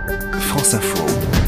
France Info.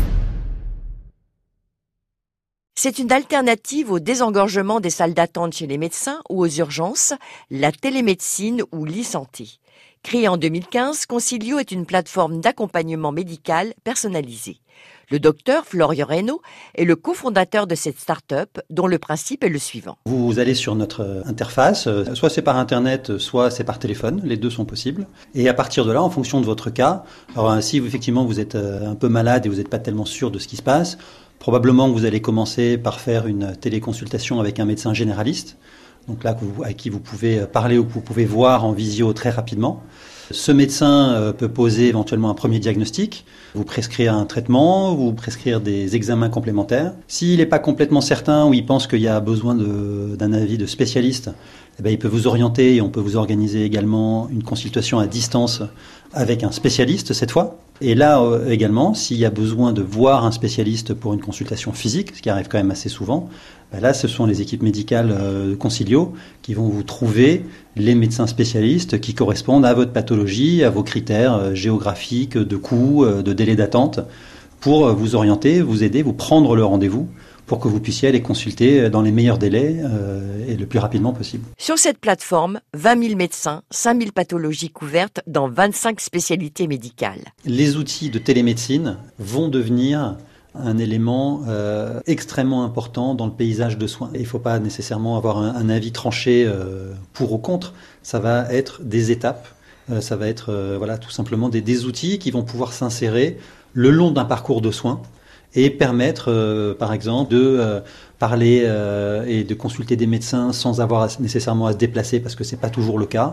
C'est une alternative au désengorgement des salles d'attente chez les médecins ou aux urgences, la télémédecine ou l'e-santé. Créée en 2015, Consilio est une plateforme d'accompagnement médical personnalisé. Le docteur Florian Reynaud est le cofondateur de cette start-up dont le principe est le suivant. Vous allez sur notre interface, soit c'est par internet, soit c'est par téléphone, les deux sont possibles. Et à partir de là, en fonction de votre cas, alors si effectivement vous êtes un peu malade et vous n'êtes pas tellement sûr de ce qui se passe, probablement que vous allez commencer par faire une téléconsultation avec un médecin généraliste. Donc là, à qui vous pouvez parler ou que vous pouvez voir en visio très rapidement. Ce médecin peut poser éventuellement un premier diagnostic, vous prescrire un traitement, vous prescrire des examens complémentaires. S'il n'est pas complètement certain ou il pense qu'il y a besoin d'un avis de spécialiste, il peut vous orienter et on peut vous organiser également une consultation à distance avec un spécialiste cette fois. Et là également, s'il y a besoin de voir un spécialiste pour une consultation physique, ce qui arrive quand même assez souvent, là ce sont les équipes médicales Consilio qui vont vous trouver les médecins spécialistes qui correspondent à votre pathologie, à vos critères géographiques, de coûts, de délai d'attente, pour vous orienter, vous aider, vous prendre le rendez-vous pour que vous puissiez aller consulter dans les meilleurs délais et le plus rapidement possible. Sur cette plateforme, 20 000 médecins, 5 000 pathologies couvertes dans 25 spécialités médicales. Les outils de télémédecine vont devenir un élément extrêmement important dans le paysage de soins. Il ne faut pas nécessairement avoir un avis tranché pour ou contre, ça va être des étapes, ça va être tout simplement des outils qui vont pouvoir s'insérer le long d'un parcours de soins et permettre, par exemple, de parler et de consulter des médecins sans avoir nécessairement à se déplacer, parce que c'est pas toujours le cas.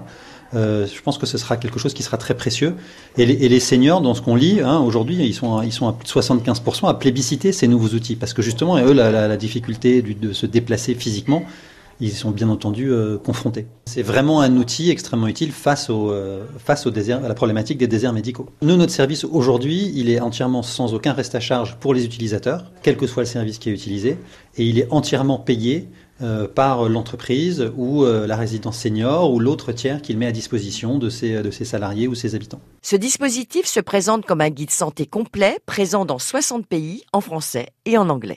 Je pense que ce sera quelque chose qui sera très précieux. Et les seniors, dans ce qu'on lit, aujourd'hui, ils sont à plus de 75% à plébisciter ces nouveaux outils, parce que justement, eux, la difficulté de se déplacer physiquement, ils sont bien entendu confrontés. C'est vraiment un outil extrêmement utile face à la problématique des déserts médicaux. Nous, notre service aujourd'hui, il est entièrement sans aucun reste à charge pour les utilisateurs, quel que soit le service qui est utilisé, et il est entièrement payé par l'entreprise ou la résidence senior ou l'autre tiers qu'il met à disposition de ses salariés ou ses habitants. Ce dispositif se présente comme un guide santé complet, présent dans 60 pays, en français et en anglais.